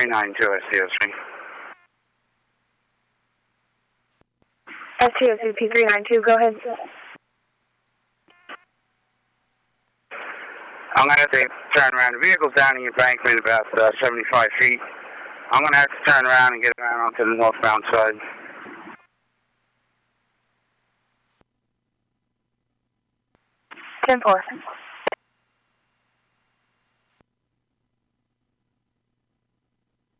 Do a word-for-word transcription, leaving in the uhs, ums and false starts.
three nine two, S T O C. S T O C P three nine two, go ahead. I'm going to have to turn around. The vehicle's down the embankment about uh, seventy-five feet. I'm going to have to turn around and get around onto the northbound side. ten four.